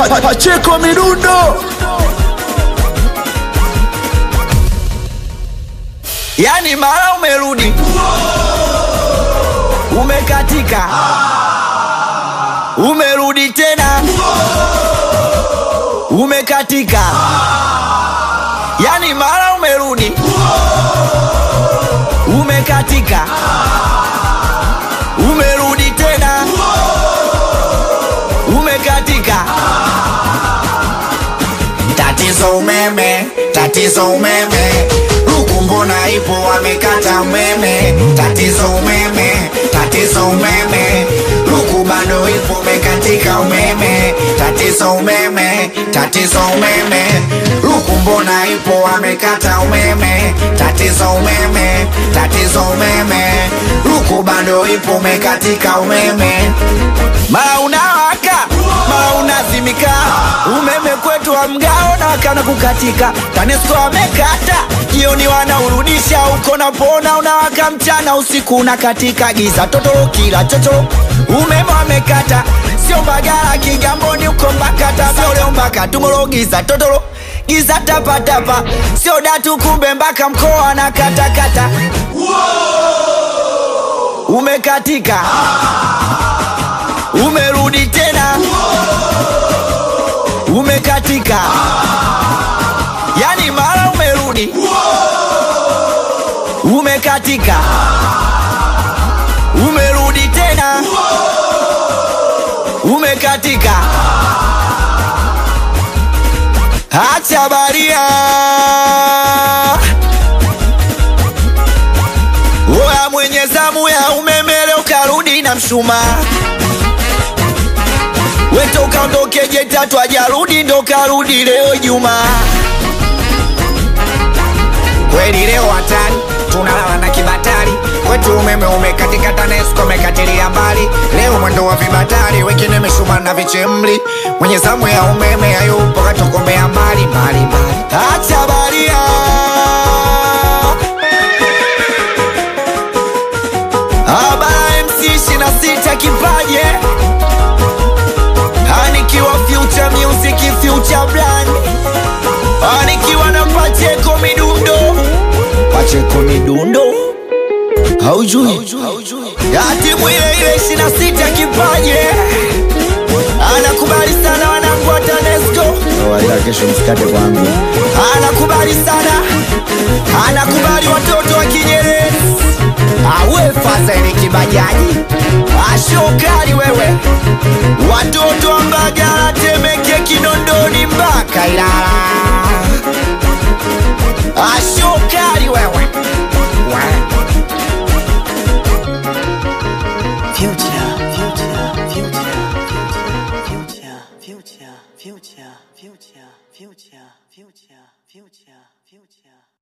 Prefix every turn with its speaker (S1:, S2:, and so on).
S1: Pacheco Midundo. Yani mara umerudi umekatika, umerudi tena umekatika. Yani mara umerudi umekatika, umerudi tena umekatika.
S2: Tatizo umeme, tatizo umeme, Ruku mbona ipo wamekata umeme. Tatizo umeme, tatizo umeme, Ruku bado ipo umekatika umeme. Tatizo umeme, tatizo umeme, Ruku mbona ipo wamekata umeme. Tatizo umeme, tatizo umeme, Ruku bado ipo umekatika umeme.
S1: Mara unawaka, mara unazimika, umeme kwetu wa mgao na wakana kukatika. TANESCO wamekata, jioni wanaurudisha, uko na pona unawaka mchana usiku unakatika. Giza totoro kila chocho, umeme wamekata. Sio Mbagala Kigamboni uko Mbakata, sio leo mpaka Tumoro. Giza totoro, giza tapa tapa, sio Datu kumbe mpaka mkoa na kata kata. Umekatika, umerudi tena umekatika. Yani mara umerudi umekatika, umerudi tena umekatika. Acha baria, oya mwenye zamu ya umeme leo karudi na mshumaa. Weto ukaondoke J3 ajarudi ndo karudi leo Juma.
S2: Kweli leo hatari, tunalala na kibatari. Kwetu umeme umekatika, TANESCO umekatilia mbali. Leo mwendo wa vibatari, wengine meshuma na vichemli. Mwenye zamu ya umeme hayupo katokomea mbali mbali mbali.
S1: Acha baria, Abara MC 26 kipaje, anikiwa Future Music, Future Brand, anikiwa na Pacheco Midundo. Pacheco Midundo haujui timu ile ile 26 kipaje, anakubali sana wanangu wa TANESCO. Kesho msikate kwangu. Anakubali sana, anakubali watoto wa Kinyerezi.
S2: Awe Fazeli Kibajaji,
S1: ashokali wewe, watoto wa Mbagala, Temeke, Kinondoni mpaka Ilala. Ashokali wewe. Future.